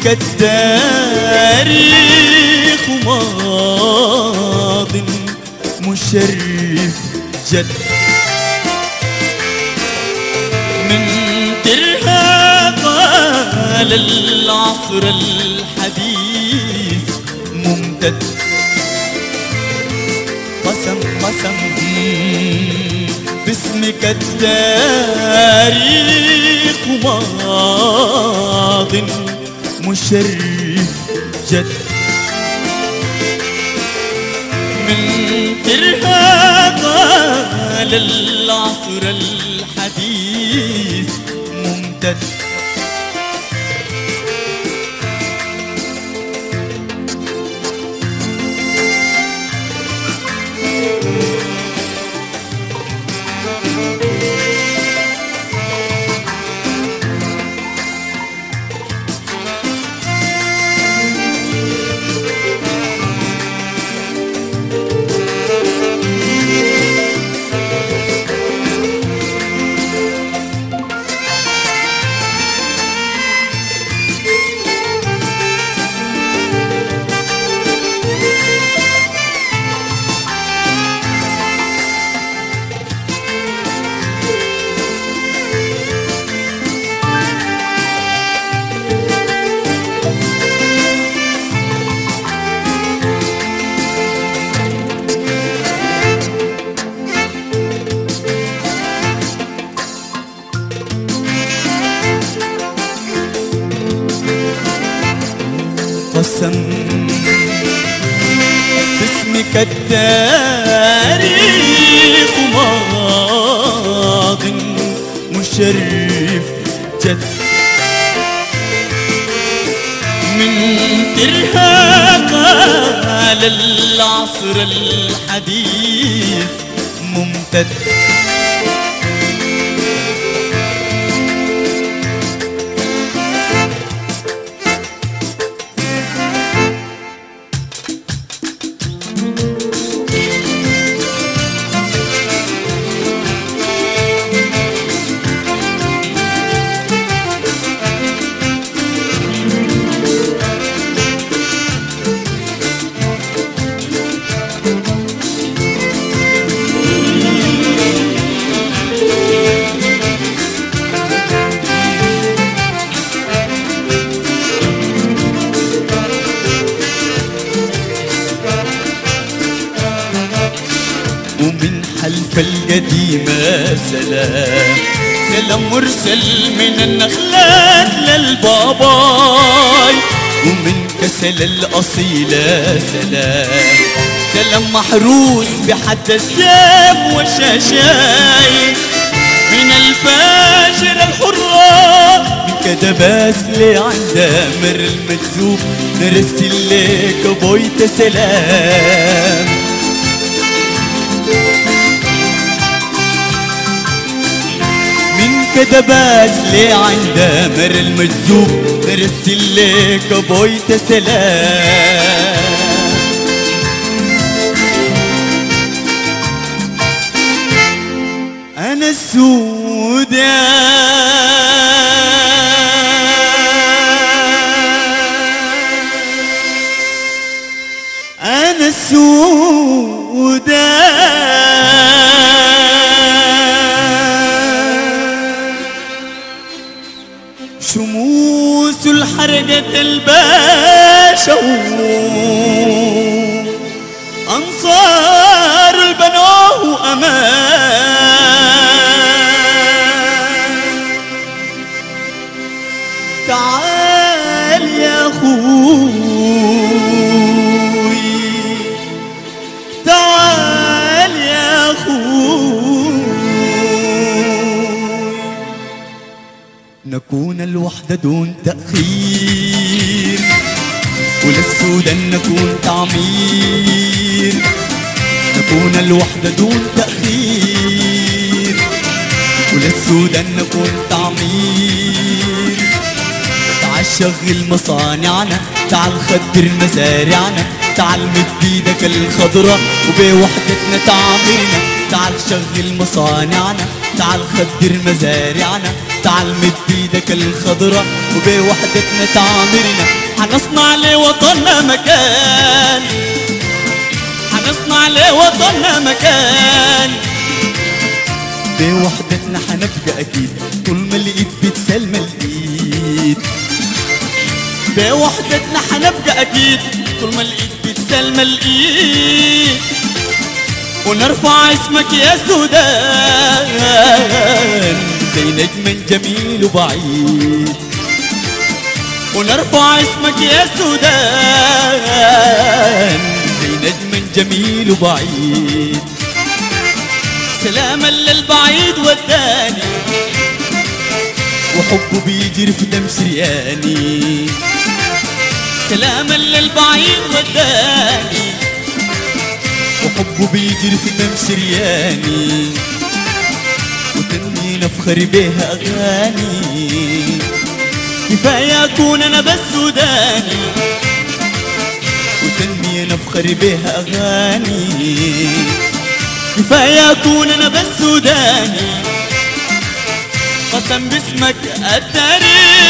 التاريخ ماض مشرف جد من ترهاق للعصر الحديث ممتد قسم قسم باسمك التاريخ ماض مشرف جد من ترهاق للعصر الحديث ممتد قسم باسمك التاريخ ماض مشرف جد من ترهاق للعصر الحديث ممتد ومن حلف القديمة سلام سلام مرسل من النخلات للباباي ومن كسل الأصيلة سلام سلام محروس بحد السيف والشاشاي من الفاجر الحرة من كدباس لعند مر المجذوب نرسل لك بويت سلام كدباس لعند مر المجذوب نرسل لك بويت سلام أنا السودان أنا السودان شموس الحرقة الباشا أنصار البنوه أمان تعال يا أخوي تعال يا أخوي نكون الوحدة دون تأخير وللسودان نكون تعمير نكون الوحدة دون تأخير وللسودان نكون تعمير تعال شغل مصانعنا تعال خدر مزارعنا تعال مد ايدك الخضرة وبوحدتنا تعمرنا تعال شغل مصانعنا تعال خدر مزارعنا تعال مد ايدك الخضرة وبوحدتنا تعمرنا حنصنع لوطننا مكان، حنصنع لوطننا مكان. بوحدتنا حنبقى أكيد طول ما الإيد بتسلم الإيد. بوحدتنا حنبقى أكيد طول ما الإيد بتسلم الإيد. ونرفع اسمك يا السودان زي نجم جميل وبعيد. ونرفع اسمك يا السودان زي نجم جميل وبعيد. سلاما للبعيد وداني وحبه بيجري في دم شرياني. سلاما للبعيد وداني وحبه بيجري في دم شرياني. وتني نفخر بيها أغاني. كفاية أكون أنا بس سوداني وتني نفخر بيها أغاني. كفاية أكون أنا بس سوداني قسم باسمك التاريخ.